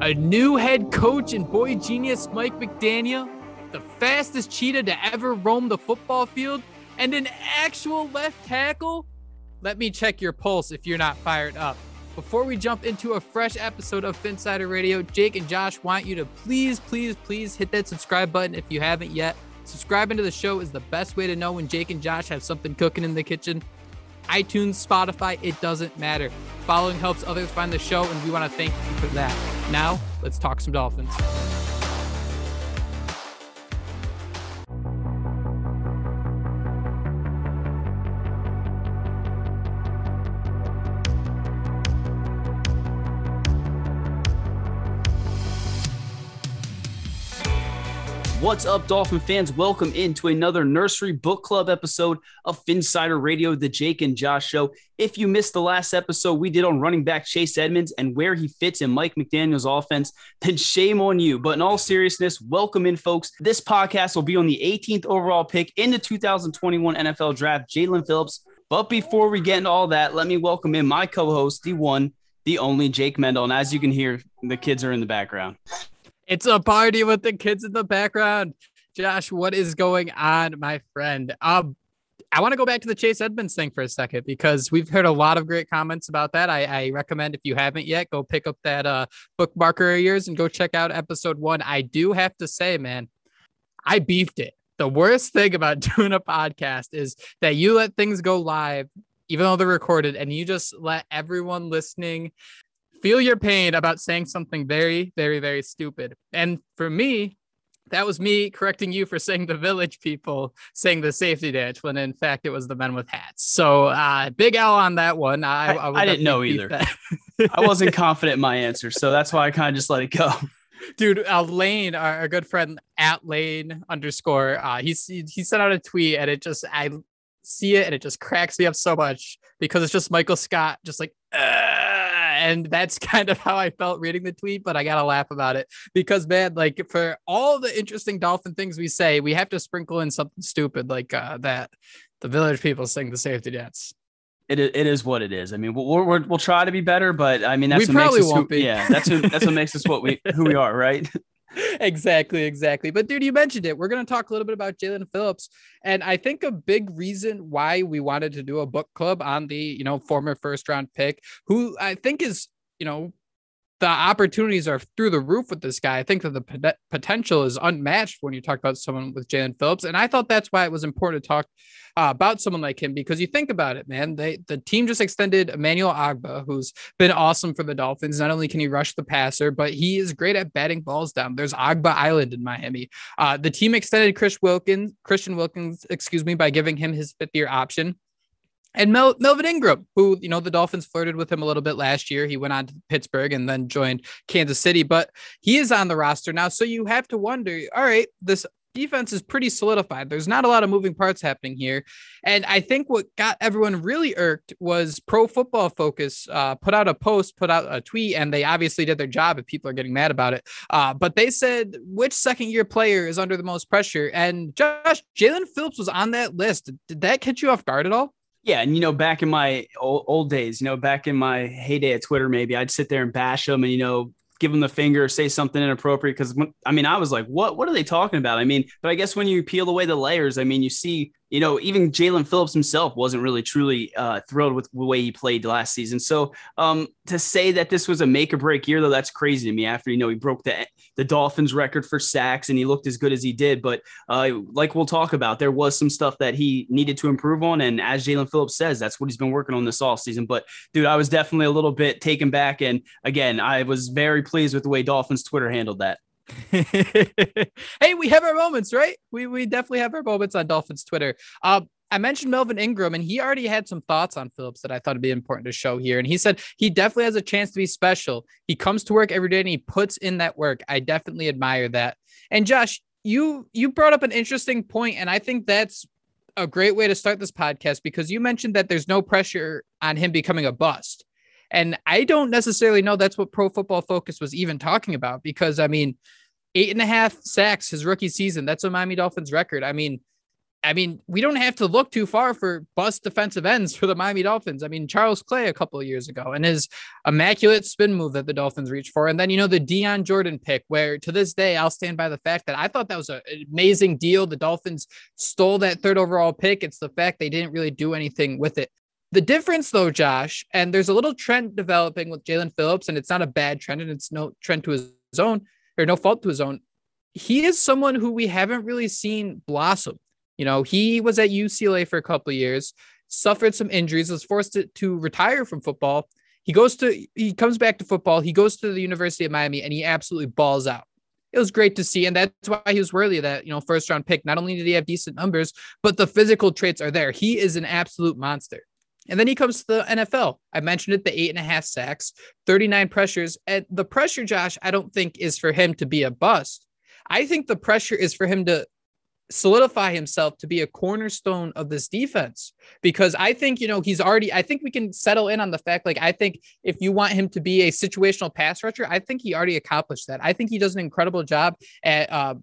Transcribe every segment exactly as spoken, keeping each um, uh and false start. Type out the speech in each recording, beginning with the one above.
a new head coach and boy genius Mike McDaniel, the fastest cheetah to ever roam the football field, and an actual left tackle? Let me check your pulse if you're not fired up. Before we jump into a fresh episode of Phinsider Radio, Jake and Josh want you to please, please, please hit that subscribe button if you haven't yet. Subscribing to the show is the best way to know when Jake and Josh have something cooking in the kitchen. iTunes, Spotify, it doesn't matter. Following helps others find the show, and we want to thank you for that. Now, let's talk some Dolphins. What's up, Dolphin fans? Welcome into another Nursery Book Club episode of Phinsider Radio, the Jake and Josh Show. If you missed the last episode we did on running back Chase Edmonds and where he fits in Mike McDaniel's offense, then shame on you. But in all seriousness, welcome in, folks. This podcast will be on the eighteenth overall pick in the two thousand twenty-one N F L Draft, Jaelan Phillips. But before we get into all that, let me welcome in my co-host, the one, the only Jake Mendel. And as you can hear, the kids are in the background. It's a party with the kids in the background. Josh, what is going on, my friend? Um, I want to go back to the Chase Edmonds thing for a second because we've heard a lot of great comments about that. I, I recommend if you haven't yet, go pick up that uh, bookmarker of yours and go check out episode one. I do have to say, man, I beefed it. The worst thing about doing a podcast is that you let things go live, even though they're recorded, and you just let everyone listening feel your pain about saying something very, very, very stupid. And for me, that was me correcting you for saying the Village People saying the safety dance when in fact it was the men with hats. So uh, big L on that one. I, I, I, I didn't know either. I wasn't confident in my answer, so that's why I kind of just let it go. Dude, uh, Lane, our, our good friend at Lane underscore, uh, he, he sent out a tweet and it just, I see it and it just cracks me up so much because it's just Michael Scott just like, uh, and that's kind of how I felt reading the tweet, but I got to laugh about it because, man, like for all the interesting Dolphin things we say, we have to sprinkle in something stupid like uh, that. The Village People sing the safety dance. It is, it is what it is. I mean, we'll, we'll, we'll try to be better, but I mean, that's we what probably makes us won't who, be. Yeah, that's who, that's what makes us what we, who we are, right? Exactly, exactly. But dude, you mentioned it. We're going to talk a little bit about Jaelan Phillips. And I think a big reason why we wanted to do a book club on the, you know, former first round pick, who I think is, you know, the opportunities are through the roof with this guy. I think that the pot- potential is unmatched when you talk about someone with Jaelan Phillips. And I thought that's why it was important to talk uh, about someone like him, because you think about it, man, they, the team just extended Emmanuel Ogbah, who's been awesome for the Dolphins. Not only can he rush the passer, but he is great at batting balls down. There's Ogbah Island in Miami. Uh, the team extended Chris Wilkins, Christian Wilkins, excuse me, by giving him his fifth year option. And Mel, Melvin Ingram, who, you know, the Dolphins flirted with him a little bit last year. He went on to Pittsburgh and then joined Kansas City, but he is on the roster now. So you have to wonder, all right, this defense is pretty solidified. There's not a lot of moving parts happening here. And I think what got everyone really irked was Pro Football Focus uh, put out a post, put out a tweet, and they obviously did their job if people are getting mad about it. Uh, but they said, which second year player is under the most pressure? And Josh, Jaelan Phillips was on that list. Did that catch you off guard at all? Yeah, and, you know, back in my old, old days, you know, back in my heyday at Twitter, maybe I'd sit there and bash them and, you know, give them the finger, say something inappropriate. Because, I mean, I was like, what, what are they talking about? I mean, but I guess when you peel away the layers, I mean, you see, you know, even Jaelan Phillips himself wasn't really truly uh, thrilled with the way he played last season. So um, to say that this was a make or break year, though, that's crazy to me after, you know, he broke the, the Dolphins record for sacks and he looked as good as he did. But uh, like we'll talk about, there was some stuff that he needed to improve on. And as Jaelan Phillips says, that's what he's been working on this offseason. But dude, I was definitely a little bit taken back. And again, I was very pleased with the way Dolphins Twitter handled that. Hey, we have our moments, right? We we definitely have our moments on Dolphins Twitter. Uh, I mentioned Melvin Ingram, and he already had some thoughts on Phillips that I thought would be important to show here. And he said he definitely has a chance to be special. He comes to work every day and he puts in that work. I definitely admire that. And Josh, you you brought up an interesting point, and I think that's a great way to start this podcast because you mentioned that there's no pressure on him becoming a bust. And I don't necessarily know that's what Pro Football Focus was even talking about because, I mean, eight and a half sacks his rookie season. That's a Miami Dolphins record. I mean, I mean, we don't have to look too far for bust defensive ends for the Miami Dolphins. I mean, Charles Clay a couple of years ago and his immaculate spin move that the Dolphins reached for. And then, you know, the Deion Jordan pick, where to this day, I'll stand by the fact that I thought that was an amazing deal. The Dolphins stole that third overall pick. It's the fact they didn't really do anything with it. The difference, though, Josh, and there's a little trend developing with Jaelan Phillips, and it's not a bad trend, and it's no trend to his own, or no fault to his own. He is someone who we haven't really seen blossom. You know, he was at U C L A for a couple of years, suffered some injuries, was forced to, to retire from football. He goes to, he comes back to football. He goes to the University of Miami and he absolutely balls out. It was great to see. And that's why he was worthy of that, you know, first round pick. Not only did he have decent numbers, but the physical traits are there. He is an absolute monster. And then he comes to the N F L. I mentioned it, the eight and a half sacks, thirty-nine pressures. And the pressure, Josh, I don't think is for him to be a bust. I think the pressure is for him to solidify himself to be a cornerstone of this defense, because I think, you know, he's already, I think we can settle in on the fact, like, I think if you want him to be a situational pass rusher, I think he already accomplished that. I think he does an incredible job at, uh,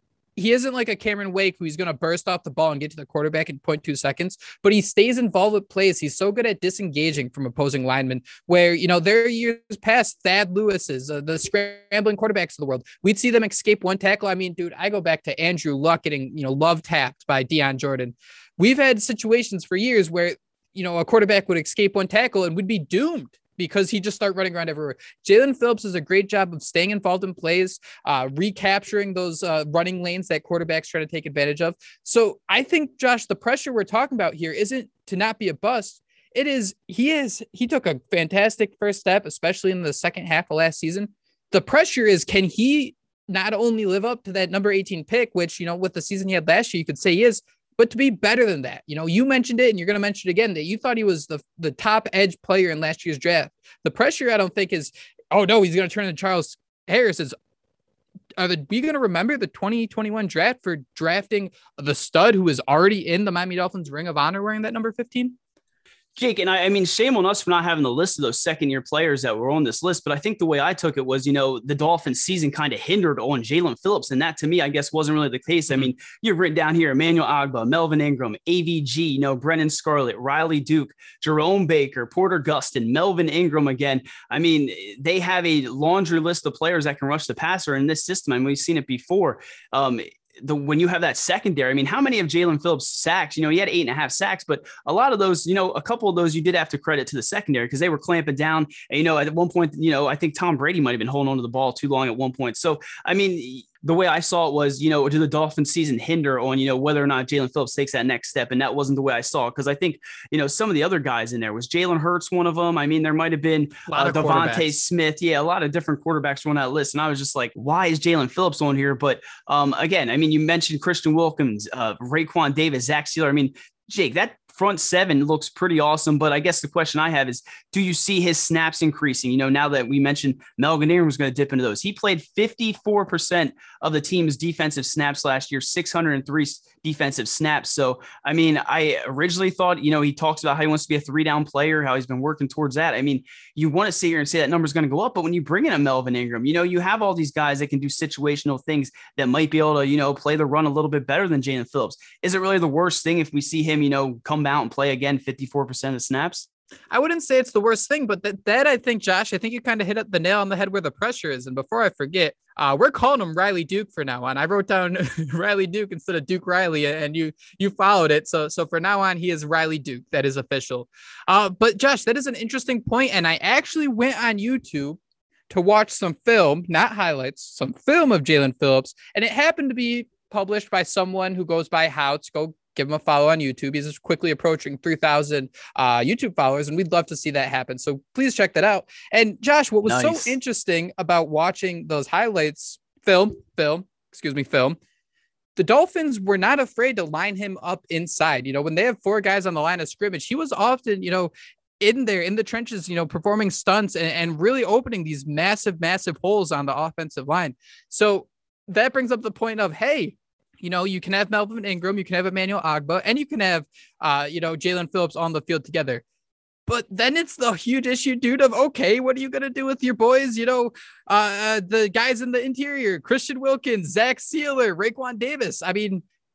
he isn't like a Cameron Wake who's going to burst off the ball and get to the quarterback in zero point two seconds, but he stays involved with plays. He's so good at disengaging from opposing linemen where, you know, there are years past Thad Lewis's, uh, the scrambling quarterbacks of the world. We'd see them escape one tackle. I mean, dude, I go back to Andrew Luck getting, you know, love tapped by Deion Jordan. We've had situations for years where, you know, a quarterback would escape one tackle and would be doomed because he just start running around everywhere. Jaelan Phillips does a great job of staying involved in plays, uh, recapturing those uh, running lanes that quarterbacks try to take advantage of. So I think, Josh, the pressure we're talking about here isn't to not be a bust. It is, he is, he took a fantastic first step, especially in the second half of last season. The pressure is, can he not only live up to that number eighteen pick, which, you know, with the season he had last year, you could say he is, but to be better than that. You know, you mentioned it and you're going to mention it again, that you thought he was the, the top edge player in last year's draft. The pressure, I don't think is, oh no, he's going to turn into Charles Harris. Is, are the, we going to remember the twenty twenty-one draft for drafting the stud who is already in the Miami Dolphins Ring of Honor wearing that number fifteen? Jake, and I, I mean, shame on us for not having the list of those second year players that were on this list. But I think the way I took it was, you know, the Dolphins season kind of hindered on Jaelan Phillips. And that to me, I guess, wasn't really the case. I mean, you've written down here, Emmanuel Ogbah, Melvin Ingram, A V G, you know, Brennan Scarlett, Riley Duke, Jerome Baker, Porter Gustin, Melvin Ingram again. I mean, they have a laundry list of players that can rush the passer in this system. I mean, we've seen it before. Um, The, when you have that secondary, I mean, how many of Jaelan Phillips sacks? You know, he had eight and a half sacks, but a lot of those, you know, a couple of those you did have to credit to the secondary because they were clamping down. And, you know, at one point, you know, I think Tom Brady might have been holding on to the ball too long at one point. So, I mean, the way I saw it was, you know, do the Dolphins season hinder on, you know, whether or not Jaelan Phillips takes that next step? And that wasn't the way I saw it. Cause I think, you know, some of the other guys in there was Jalen Hurts, one of them. I mean, there might've been uh, Devontae Smith. Yeah. A lot of different quarterbacks on that list. And I was just like, why is Jaelan Phillips on here? But um, again, I mean, you mentioned Christian Wilkins, uh, Raekwon Davis, Zach Sealer. I mean, Jake, that front seven looks pretty awesome. But I guess the question I have is, do you see his snaps increasing? You know, now that we mentioned Melvin Ingram was going to dip into those, he played fifty-four percent of the team's defensive snaps last year, six hundred three defensive snaps. So, I mean, I originally thought, you know, he talks about how he wants to be a three down player, how he's been working towards that. I mean, you want to sit here and say that number is going to go up, but when you bring in a Melvin Ingram, you know, you have all these guys that can do situational things that might be able to, you know, play the run a little bit better than Jaelan Phillips. Is it really the worst thing if we see him, you know, come out and play again fifty-four percent of snaps? I wouldn't say it's the worst thing, but that, that I think, Josh, I think you kind of hit the nail on the head where the pressure is. And before I forget, uh, we're calling him Riley Duke for now on. I wrote down Riley Duke instead of Duke Riley, and you you followed it. So so for now on, he is Riley Duke. That is official. Uh, but Josh, that is an interesting point. And I actually went on YouTube to watch some film, not highlights, some film of Jaelan Phillips. And it happened to be published by someone who goes by Houts. Go give him a follow on YouTube. He's quickly approaching three thousand uh, YouTube followers, and we'd love to see that happen. So please check that out. And Josh, what was nice. so interesting about watching those highlights, film, film, excuse me, film, the Dolphins were not afraid to line him up inside. You know, when they have four guys on the line of scrimmage, he was often, you know, in there in the trenches, you know, performing stunts and, and really opening these massive, massive holes on the offensive line. So that brings up the point of, hey, you know, you can have Melvin Ingram, you can have Emmanuel Ogbah, and you can have, uh, you know, Jaelan Phillips on the field together. But then it's the huge issue, dude, of, okay, what are you going to do with your boys? You know, uh, the guys in the interior, Christian Wilkins, Zach Sealer, Raekwon Davis. I mean,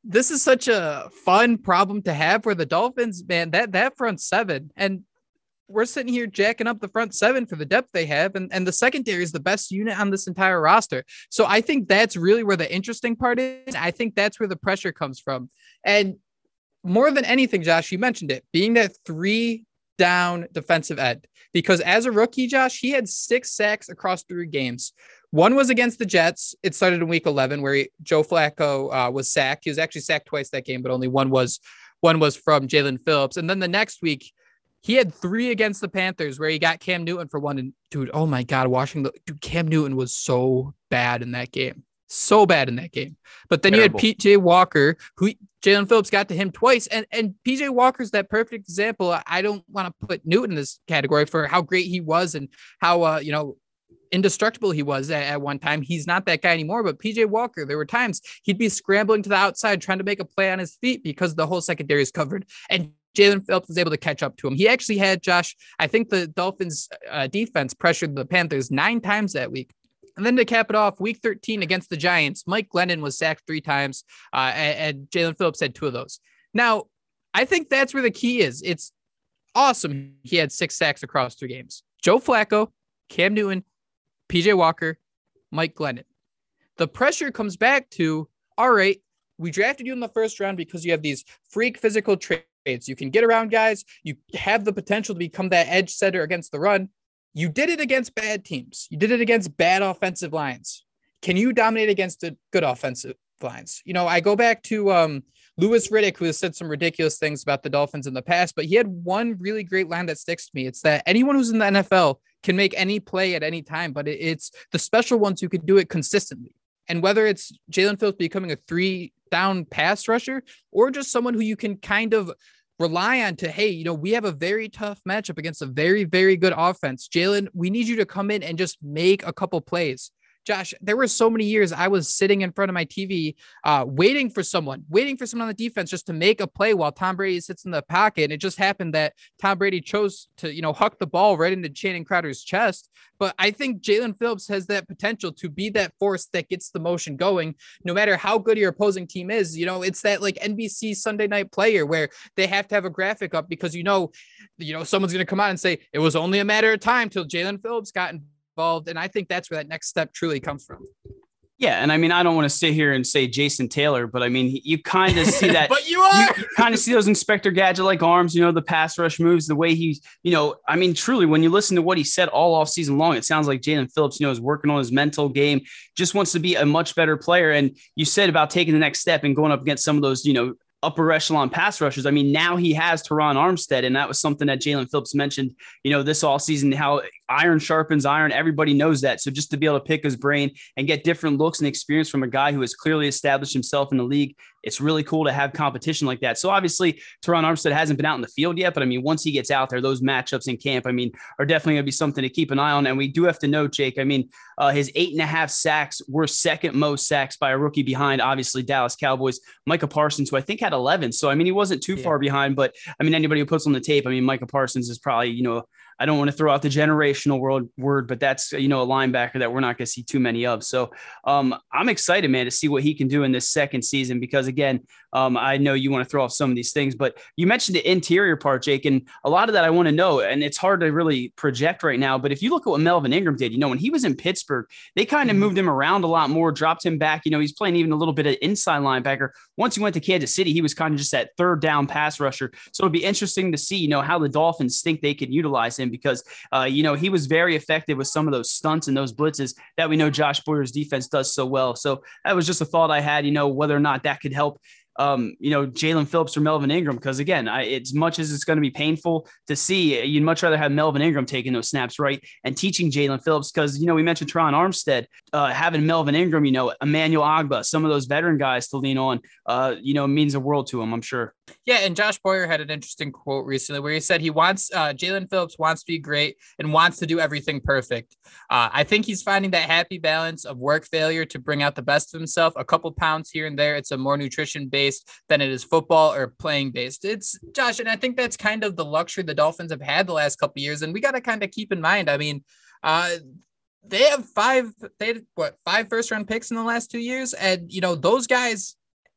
this is such a fun problem to have where the Dolphins, man, that, that front seven, and we're sitting here jacking up the front seven for the depth they have. And, and the secondary is the best unit on this entire roster. So I think that's really where the interesting part is. I think that's where the pressure comes from. And more than anything, Josh, you mentioned it, being that three down defensive end, because as a rookie, Josh, he had six sacks across three games. One was against the Jets. It started in week eleven where he, Joe Flacco uh, was sacked. He was actually sacked twice that game, but only one was, one was from Jaelan Phillips. And then the next week, he had three against the Panthers where he got Cam Newton for one. And dude, oh my God, watching the dude, Cam Newton was so bad in that game. So bad in that game. But then Terrible. You had P J Walker, who Jaelan Phillips got to him twice. And, and P J Walker's that perfect example. I don't want to put Newton in this category for how great he was and how, uh, you know, indestructible he was at, at one time. He's not that guy anymore, but P J Walker, there were times he'd be scrambling to the outside, trying to make a play on his feet because the whole secondary is covered. And Jaelan Phillips was able to catch up to him. He actually had, Josh, I think the Dolphins uh, defense pressured the Panthers nine times that week. And then to cap it off, week thirteen against the Giants, Mike Glennon was sacked three times, uh, and, and Jaelan Phillips had two of those. Now, I think that's where the key is. It's awesome he had six sacks across three games. Joe Flacco, Cam Newton, P J Walker, Mike Glennon. The pressure comes back to, all right, we drafted you in the first round because you have these freak physical traits. You can get around guys. You have the potential to become that edge setter against the run. You did it against bad teams. You did it against bad offensive lines. Can you dominate against the good offensive lines? You know, I go back to um, Louis Riddick, who has said some ridiculous things about the Dolphins in the past, but he had one really great line that sticks to me. It's that anyone who's in the N F L can make any play at any time, but it's the special ones who can do it consistently. And whether it's Jaelan Phillips becoming a three down pass rusher or just someone who you can kind of rely on to, hey, you know, we have a very tough matchup against a very, very good offense. Jaelan, we need you to come in and just make a couple plays. Josh, there were so many years I was sitting in front of my T V, uh, waiting for someone, waiting for someone on the defense just to make a play while Tom Brady sits in the pocket. And it just happened that Tom Brady chose to, you know, huck the ball right into Channing Crowder's chest. But I think Jaelan Phillips has that potential to be that force that gets the motion going, no matter how good your opposing team is. You know, it's that like N B C Sunday Night Player where they have to have a graphic up because, you know, you know, someone's going to come out and say it was only a matter of time till Jaelan Phillips got involved. Involved, and I think that's where that next step truly comes from. Yeah, and I mean, I don't want to sit here and say Jason Taylor, but I mean, you kind of see that. But you are. You, you kind of see those Inspector Gadget-like arms, you know, the pass rush moves, the way he's, you know, I mean, truly, when you listen to what he said all off season long, it sounds like Jaelan Phillips, you know, is working on his mental game, just wants to be a much better player. And you said about taking the next step and going up against some of those, you know, upper echelon pass rushers. I mean, now he has Teron Armstead, and that was something that Jaelan Phillips mentioned, you know, this all season, how iron sharpens iron. Everybody knows that. So just to be able to pick his brain and get different looks and experience from a guy who has clearly established himself in the league, it's really cool to have competition like that. So obviously Teron Armstead hasn't been out in the field yet, but I mean, once he gets out there, those matchups in camp, I mean, are definitely going to be something to keep an eye on. And we do have to note, Jake, I mean, uh, his eight and a half sacks were second most sacks by a rookie behind, obviously, Dallas Cowboys, Micah Parsons, who I think had eleven. So, I mean, he wasn't too yeah. far behind, but I mean, anybody who puts on the tape, I mean, Micah Parsons is probably, you know, I don't want to throw out the generational world word, but that's, you know, a linebacker that we're not going to see too many of. So um, I'm excited, man, to see what he can do in this second season, because again, um, I know you want to throw off some of these things, but you mentioned the interior part, Jake, and a lot of that I want to know, and it's hard to really project right now, but if you look at what Melvin Ingram did, you know, when he was in Pittsburgh, they kind of mm-hmm. moved him around a lot more, dropped him back. You know, he's playing even a little bit of inside linebacker. Once he went to Kansas City, he was kind of just that third down pass rusher. So it'll be interesting to see, you know, how the Dolphins think they can utilize him, because uh, you know, he was very effective with some of those stunts and those blitzes that we know Josh Boyer's defense does so well. So that was just a thought I had, you know, whether or not that could help, um, you know, Jaelan Phillips or Melvin Ingram. Because again, I, as much as it's going to be painful to see, you'd much rather have Melvin Ingram taking those snaps, right, and teaching Jaelan Phillips. Because, you know, we mentioned Teron Armstead, uh, having Melvin Ingram, you know, Emmanuel Agba, some of those veteran guys to lean on, uh, you know, means a world to him, I'm sure. Yeah, and Josh Boyer had an interesting quote recently where he said he wants uh, Jaelan Phillips wants to be great and wants to do everything perfect. Uh, I think he's finding that happy balance of work failure to bring out the best of himself. A couple pounds here and there. It's a more nutrition based than it is football or playing based. It's Josh, and I think that's kind of the luxury the Dolphins have had the last couple of years, and we got to kind of keep in mind. I mean, uh, they have five, they had what five first round picks in the last two years, and you know those guys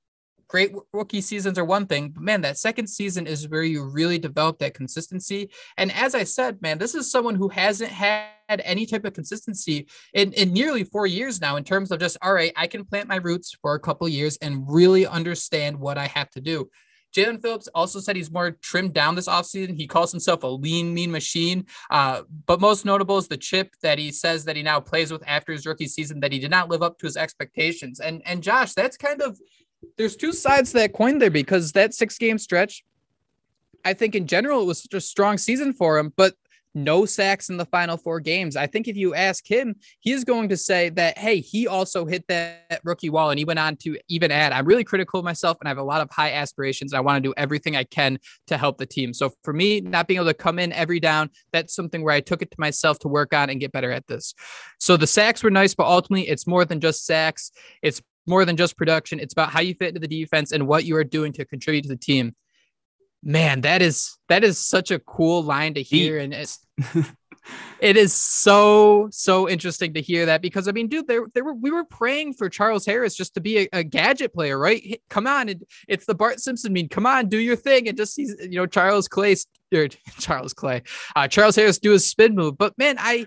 great rookie seasons are one thing, but man, that second season is where you really develop that consistency. And as I said, man, this is someone who hasn't had any type of consistency in, in nearly four years now in terms of just, all right, I can plant my roots for a couple of years and really understand what I have to do. Jaelan Phillips also said he's more trimmed down this offseason. He calls himself a lean, mean machine. Uh, but most notable is the chip that he says that he now plays with after his rookie season, that he did not live up to his expectations. And, and Josh, that's kind of, there's two sides to that coin there, because that six game stretch, I think in general, it was such a strong season for him, but no sacks in the final four games. I think if you ask him, he's going to say that, hey, he also hit that rookie wall. And he went on to even add, I'm really critical of myself and I have a lot of high aspirations. I want to do everything I can to help the team. So for me, not being able to come in every down, that's something where I took it to myself to work on and get better at this. So the sacks were nice, but ultimately it's more than just sacks. It's more than just production. It's about how you fit into the defense and what you are doing to contribute to the team. Man, that is that is such a cool line to hear. And it's it is so, so interesting to hear that, because I mean, dude, there, there were we were praying for Charles Harris just to be a, a gadget player, right? Come on, it, it's the Bart Simpson meme. Come on, do your thing, and just see, you know, Charles Clay or Charles Clay, uh, Charles Harris do his spin move. But man, I,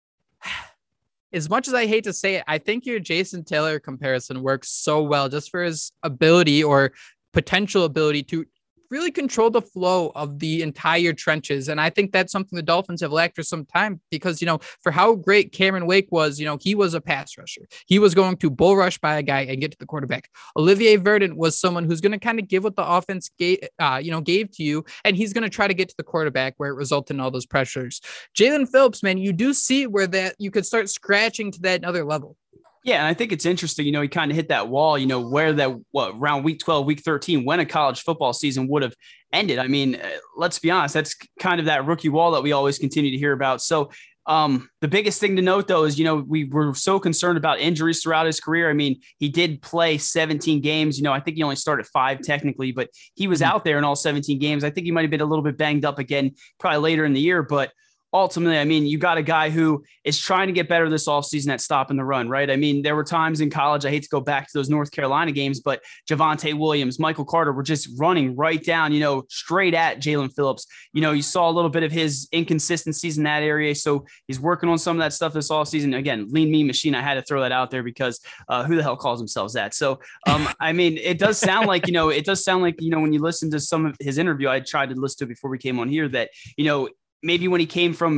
as much as I hate to say it, I think your Jason Taylor comparison works so well, just for his ability or potential ability to really control the flow of the entire trenches. And I think that's something the Dolphins have lacked for some time, because, you know, for how great Cameron Wake was, you know, he was a pass rusher. He was going to bull rush by a guy and get to the quarterback. Olivier Verdon was someone who's going to kind of give what the offense gave, uh, you know, gave to you. And he's going to try to get to the quarterback where it resulted in all those pressures. Jaelan Phillips, man, you do see where that you could start scratching to that another level. Yeah, and I think it's interesting, you know, he kind of hit that wall, you know, where that, what, around week twelve, week thirteen, when a college football season would have ended. I mean, let's be honest, that's kind of that rookie wall that we always continue to hear about. So um, the biggest thing to note, though, is, you know, we were so concerned about injuries throughout his career. I mean, he did play seventeen games. You know, I think he only started five technically, but he was out there in all seventeen games. I think he might have been a little bit banged up again, probably later in the year, but ultimately, I mean, you got a guy who is trying to get better this offseason at stopping the run, right? I mean, there were times in college, I hate to go back to those North Carolina games, but Javonte Williams, Michael Carter were just running right down, you know, straight at Jaelan Phillips. You know, you saw a little bit of his inconsistencies in that area. So he's working on some of that stuff this offseason. Again, lean mean machine. I had to throw that out there because uh, who the hell calls themselves that? So, um, I mean, it does sound like, you know, it does sound like, you know, when you listen to some of his interview, I tried to listen to before we came on here, that, you know, maybe when he came from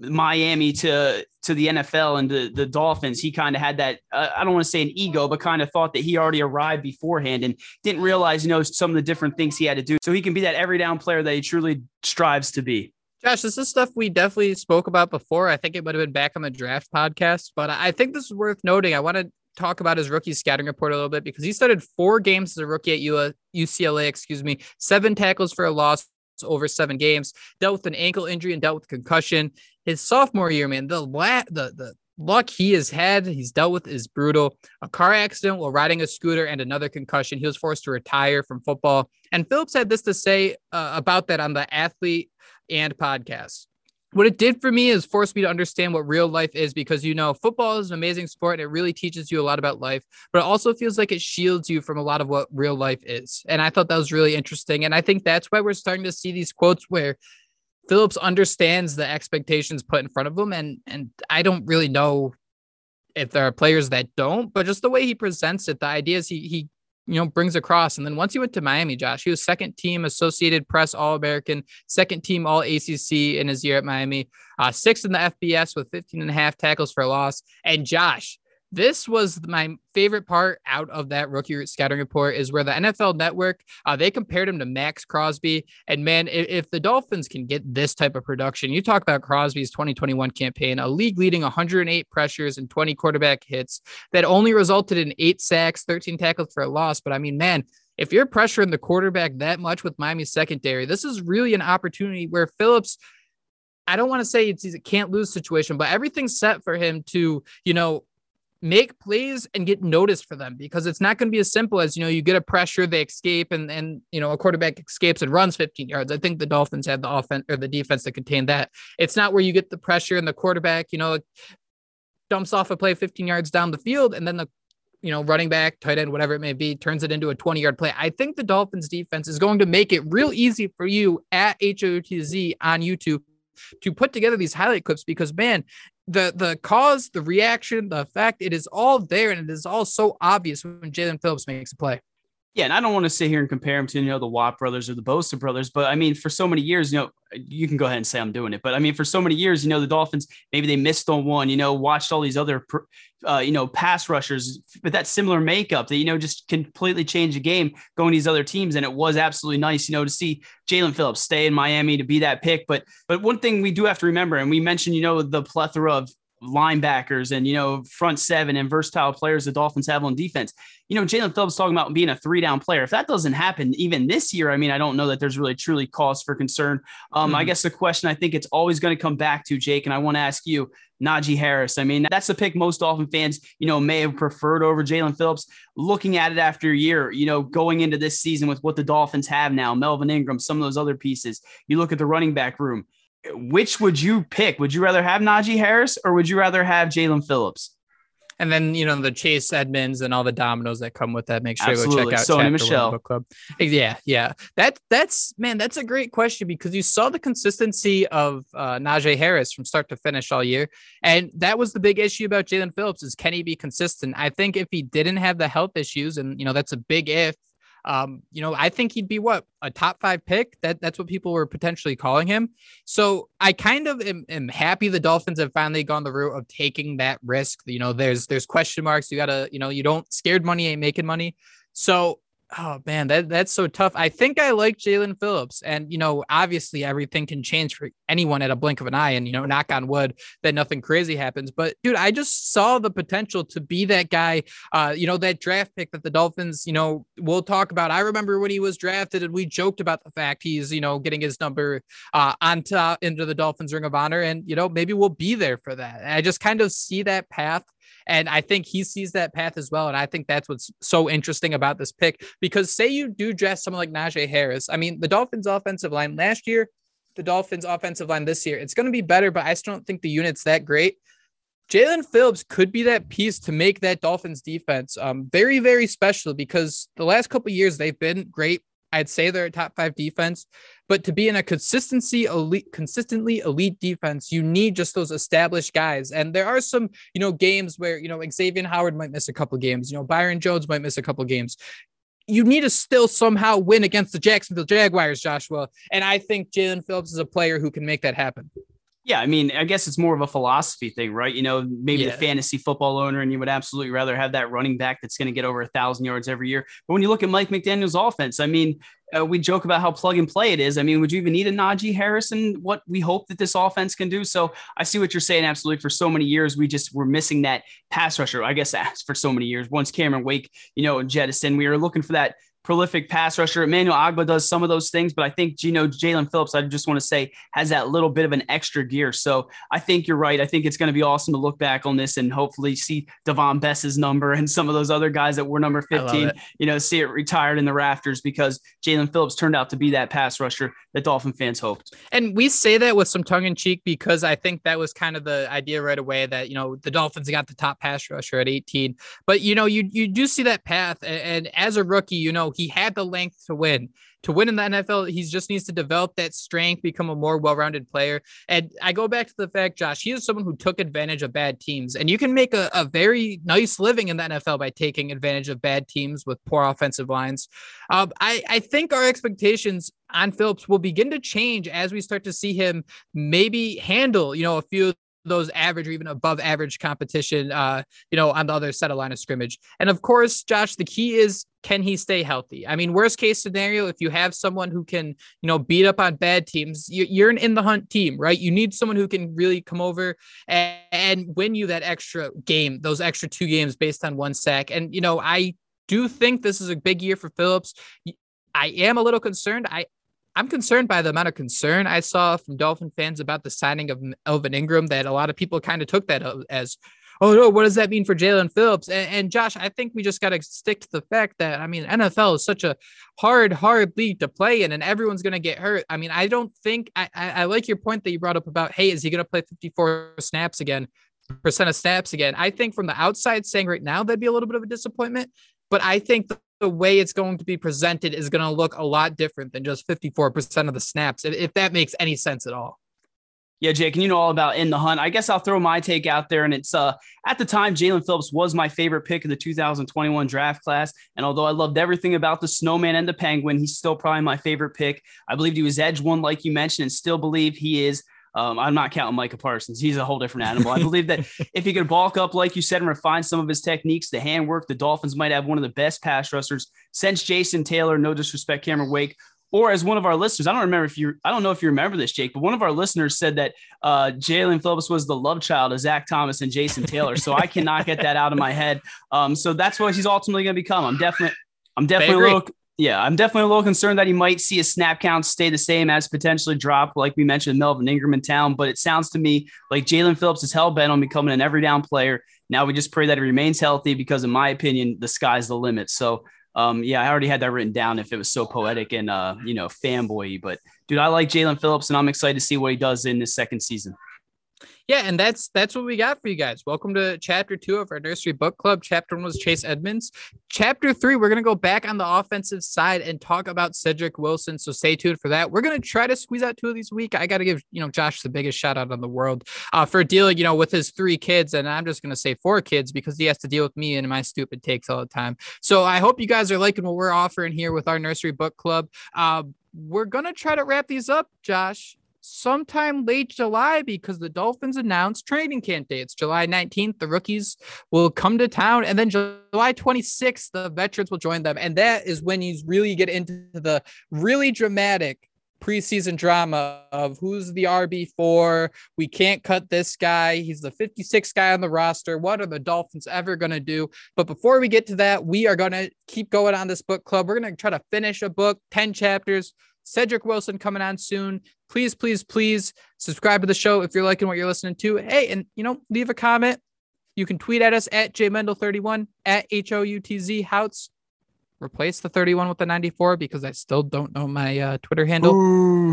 Miami to, to the N F L and the, the Dolphins, he kind of had that, uh, I don't want to say an ego, but kind of thought that he already arrived beforehand and didn't realize, you know, some of the different things he had to do so he can be that every down player that he truly strives to be. Josh, this is stuff we definitely spoke about before. I think it would have been back on the draft podcast, but I think this is worth noting. I want to talk about his rookie scouting report a little bit, because he started four games as a rookie at U C L A, excuse me, seven tackles for a loss over seven games, dealt with an ankle injury and dealt with concussion. His sophomore year, man, the la- the the luck he has had, he's dealt with is brutal. A car accident while riding a scooter and another concussion. He was forced to retire from football. And Phillips had this to say uh, about that on the Athlete and podcast. What it did for me is force me to understand what real life is, because, you know, football is an amazing sport and it really teaches you a lot about life, but it also feels like it shields you from a lot of what real life is. And I thought that was really interesting. And I think that's why we're starting to see these quotes where Phillips understands the expectations put in front of him. And, and I don't really know if there are players that don't, but just the way he presents it, the ideas he, he, you know, brings across. And then once he went to Miami, Josh, he was second team Associated Press All-American, second team All A C C in his year at Miami, uh, sixth in the F B S with fifteen and a half tackles for a loss. And Josh, this was my favorite part out of that rookie scouting report, is where the N F L Network, uh, they compared him to Max Crosby. And man, if, if the Dolphins can get this type of production, you talk about Crosby's twenty twenty-one campaign, a league leading one hundred eight pressures and twenty quarterback hits that only resulted in eight sacks, thirteen tackles for a loss. But I mean, man, if you're pressuring the quarterback that much with Miami's secondary, this is really an opportunity where Phillips, I don't want to say it's a can't lose situation, but everything's set for him to, you know, make plays and get noticed for them, because it's not going to be as simple as, you know, you get a pressure, they escape, and, and, you know, a quarterback escapes and runs fifteen yards. I think the Dolphins had the offense or the defense to contain that. It's not where you get the pressure and the quarterback, you know, dumps off a play fifteen yards down the field, and then the, you know, running back, tight end, whatever it may be, turns it into a twenty yard play. I think the Dolphins defense is going to make it real easy for you at H O T Z on YouTube to put together these highlight clips, because man, the the cause, the reaction, the effect, it is all there, and it is all so obvious when Jaelan Phillips makes a play. Yeah, and I don't want to sit here and compare him to, you know, the Watt brothers or the Bosa brothers, but I mean, for so many years, you know, you can go ahead and say I'm doing it, but I mean, for so many years, you know, the Dolphins, maybe they missed on one, you know, watched all these other, uh, you know, pass rushers with that similar makeup that, you know, just completely change the game going to these other teams. And it was absolutely nice, you know, to see Jaelan Phillips stay in Miami to be that pick. But, but one thing we do have to remember, and we mentioned, you know, the plethora of linebackers and, you know, front seven and versatile players the Dolphins have on defense. You know, Jaelan Phillips talking about being a three down player. If that doesn't happen even this year, I mean, I don't know that there's really truly cause for concern. Um, mm-hmm. I guess the question I think it's always going to come back to, Jake, and I want to ask you, Najee Harris. I mean, that's the pick most Dolphin fans, you know, may have preferred over Jaelan Phillips. Looking at it after a year, you know, going into this season with what the Dolphins have now, Melvin Ingram, some of those other pieces, you look at the running back room. Which would you pick? Would you rather have Najee Harris or would you rather have Jaelan Phillips? And then, you know, the Chase Edmonds and all the dominoes that come with that. Make sure Absolutely. to go check out Sony Michel Book Club. Yeah, yeah. That that's man, that's a great question, because you saw the consistency of uh, Najee Harris from start to finish all year, and that was the big issue about Jaelan Phillips is can he be consistent? I think if he didn't have the health issues, and you know that's a big if. Um, you know, I think he'd be what a top five pick. That that's what people were potentially calling him. So I kind of am, am happy the Dolphins have finally gone the route of taking that risk. You know, there's there's question marks. You gotta, you know, you don't scared money ain't making money. So oh man, that that's so tough. I think I like Jaelan Phillips, and you know, obviously everything can change for anyone at a blink of an eye, and you know, knock on wood that nothing crazy happens. But dude, I just saw the potential to be that guy. Uh, you know, that draft pick that the Dolphins, you know, we'll talk about. I remember when he was drafted, and we joked about the fact he's, you know, getting his number uh, on top into the Dolphins Ring of Honor, and you know, maybe we'll be there for that. I just kind of see that path. And I think he sees that path as well. And I think that's what's so interesting about this pick, because say you do draft someone like Najee Harris. I mean, the Dolphins offensive line last year, the Dolphins offensive line this year, it's going to be better, but I still don't think the unit's that great. Jaelan Phillips could be that piece to make that Dolphins defense um, very, very special, because the last couple of years they've been great. I'd say they're a top five defense, but to be in a consistency elite, consistently elite defense, you need just those established guys. And there are some, you know, games where, you know, Xavier Howard might miss a couple of games, you know, Byron Jones might miss a couple of games. You need to still somehow win against the Jacksonville Jaguars, Joshua. And I think Jaelan Phillips is a player who can make that happen. Yeah, I mean, I guess it's more of a philosophy thing, right? You know, maybe yeah. the fantasy football owner, and you would absolutely rather have that running back that's going to get over a thousand yards every year. But when you look at Mike McDaniel's offense, I mean, uh, we joke about how plug and play it is. I mean, would you even need a Najee Harris and what we hope that this offense can do? So I see what you're saying. Absolutely. For so many years, we just were missing that pass rusher. I guess for so many years, once Cameron Wake, you know, jettisoned, we were looking for that prolific pass rusher. Emmanuel Ogbah does some of those things, but I think, you know, Jaelan Phillips, I just want to say, has that little bit of an extra gear. So I think you're right. I think it's going to be awesome to look back on this and hopefully see Devon Bess's number and some of those other guys that were number fifteen, you know, see it retired in the rafters, because Jaelan Phillips turned out to be that pass rusher that Dolphin fans hoped. And we say that with some tongue in cheek, because I think that was kind of the idea right away that, you know, the Dolphins got the top pass rusher at eighteen, but you know, you, you do see that path. And, and as a rookie, you know, he had the length to win. To win in the N F L, he just needs to develop that strength, become a more well-rounded player. And I go back to the fact, Josh, he is someone who took advantage of bad teams. And you can make a, a very nice living in the N F L by taking advantage of bad teams with poor offensive lines. Um, I, I think our expectations on Phillips will begin to change as we start to see him maybe handle, you know, a few of those average or even above average competition, uh, you know, on the other side of line of scrimmage. And of course, Josh, the key is, can he stay healthy? I mean, worst case scenario, if you have someone who can, you know, beat up on bad teams, you're an in the hunt team, right? You need someone who can really come over and, and win you that extra game, those extra two games based on one sack. And, you know, I do think this is a big year for Phillips. I am a little concerned. I, I'm concerned by the amount of concern I saw from Dolphin fans about the signing of Melvin Ingram, that a lot of people kind of took that as, oh no, what does that mean for Jaelan Phillips? And, and Josh, I think we just got to stick to the fact that, I mean, N F L is such a hard, hard league to play in, and everyone's going to get hurt. I mean, I don't think, I, I, I like your point that you brought up about, hey, is he going to play fifty-four snaps again? percent of snaps again. I think from the outside saying right now, that'd be a little bit of a disappointment, but I think the, the way it's going to be presented is going to look a lot different than just fifty-four percent of the snaps, if, if that makes any sense at all. Yeah, Jake, and you know all about In the Hunt. I guess I'll throw my take out there. And it's uh, at the time, Jaelan Phillips was my favorite pick of the two thousand twenty-one draft class. And although I loved everything about the Snowman and the Penguin, he's still probably my favorite pick. I believed he was edge one, like you mentioned, and still believe he is. Um, I'm not counting Micah Parsons. He's a whole different animal. I believe that if he could bulk up, like you said, and refine some of his techniques, the handwork, the Dolphins might have one of the best pass rushers since Jason Taylor. No disrespect, Cameron Wake. Or as one of our listeners, I don't remember if you, I don't know if you remember this, Jake, but one of our listeners said that uh, Jaelan Phillips was the love child of Zach Thomas and Jason Taylor. So I cannot get that out of my head. Um, so that's what he's ultimately going to become. I'm definitely, I'm definitely a little, yeah, I'm definitely a little concerned that he might see his snap count stay the same as potentially drop, like we mentioned, Melvin Ingram in town. But it sounds to me like Jaelan Phillips is hell bent on becoming an every down player. Now we just pray that he remains healthy because, in my opinion, the sky's the limit. So. Um, yeah, I already had that written down if it was so poetic and, uh, you know, fanboy, but dude, I like Jaelan Phillips and I'm excited to see what he does in this second season. Yeah, and that's that's what we got for you guys. Welcome to chapter two of our nursery book club. Chapter one was Chase Edmonds. Chapter three, we're going to go back on the offensive side and talk about Cedric Wilson. So stay tuned for that. We're going to try to squeeze out two of these a week. I got to give, you know, Josh the biggest shout out in the world uh, for dealing, you know, with his three kids. And I'm just going to say four kids because he has to deal with me and my stupid takes all the time. So I hope you guys are liking what we're offering here with our nursery book club. Uh, we're going to try to wrap these up, Josh, sometime late July because the Dolphins announced training camp dates. July nineteenth, the rookies will come to town, and then July twenty-sixth, the veterans will join them. And that is when you really get into the really dramatic preseason drama of who's the R B four. We can't cut this guy. He's the fifty-sixth guy on the roster. What are the Dolphins ever going to do? But before we get to that, we are going to keep going on this book club. We're going to try to finish a book, ten chapters. Cedric Wilson coming on soon. Please, please, please subscribe to the show if you're liking what you're listening to. Hey, and, you know, leave a comment. You can tweet at us at J Mendel thirty-one, at H O U T Z Houts. Replace the thirty-one with the ninety-four because I still don't know my uh, Twitter handle.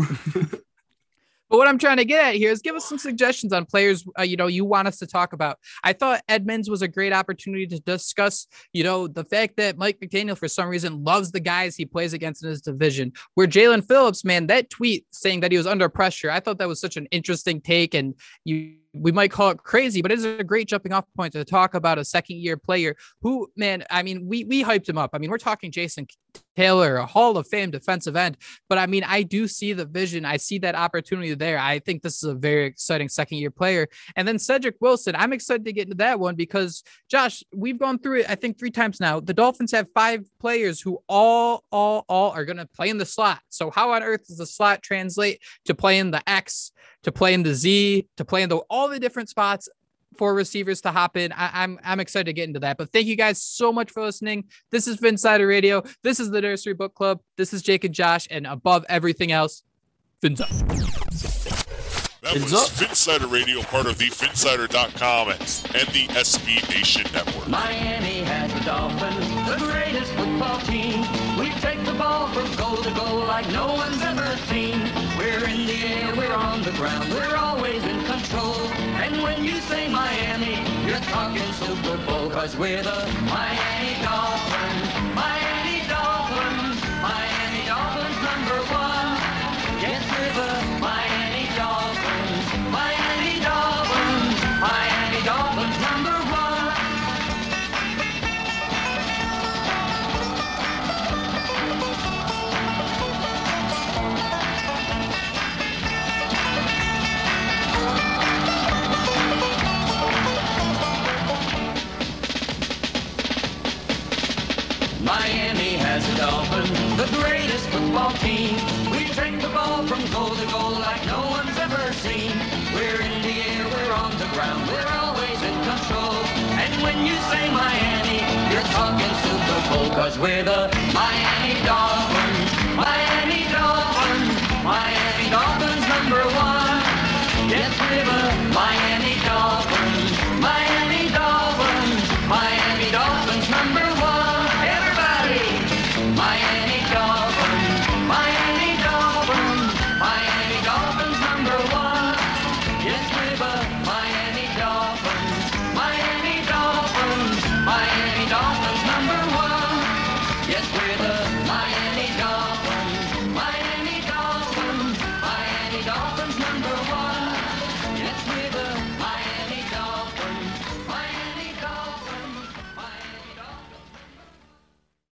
But what I'm trying to get at here is give us some suggestions on players, uh, you know, you want us to talk about. I thought Edmonds was a great opportunity to discuss, you know, the fact that Mike McDaniel, for some reason, loves the guys he plays against in his division. Where Jaelan Phillips, man, that tweet saying that he was under pressure, I thought that was such an interesting take. And you, we might call it crazy, but it's a great jumping off point to talk about a second year player who, man, I mean, we, we hyped him up. I mean, we're talking Jason Taylor, a Hall of Fame defensive end. But I mean, I do see the vision. I see that opportunity there. I think this is a very exciting second year player. And then Cedric Wilson, I'm excited to get into that one because, Josh, we've gone through it, I think, three times now. The Dolphins have five players who all, all, all are going to play in the slot. So how on earth does the slot translate to play in the X, to play in the Z, to play in the all the different spots for receivers to hop in? I, I'm I'm excited to get into that. But thank you guys so much for listening. This is Phinsider Radio. This is the Nursery Book Club. This is Jake and Josh. And above everything else, Fins up. That was Phinsider Radio, part of the Phinsider dot com and the S B Nation Network. Miami has the Dolphins, the greatest football team. We take the ball from goal to goal like no one's ever seen. We're in the air, we're on the ground, we're always in control. And when you say Miami, you're talking Super Bowl, cause we're the Miami Dolphins. Miami Dolphins, Miami Dolphins number one. Yes, we're the Miami Dolphins. Miami Dolphins, Miami Dolphins number one. Miami has the Dolphins, the greatest football team. We take the ball from goal to goal like no one's ever seen. We're in the air, we're on the ground, we're always in control. And when you say Miami, you're talking Super Bowl, cause we're the Miami Dolphins. Miami